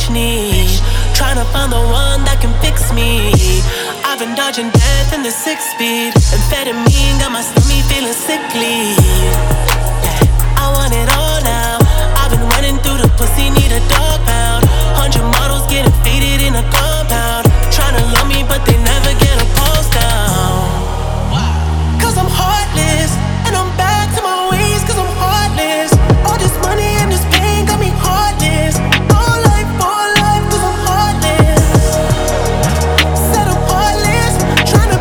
bitch need. Tryna find the one that can fix me. I've been dodging death in the 6-speed. Amphetamine got my stomach feeling sickly. Yeah, I want it all now. I've been running through the pussy, need a dog pound. 100 models getting faded in a compound. Tryna love me, but they not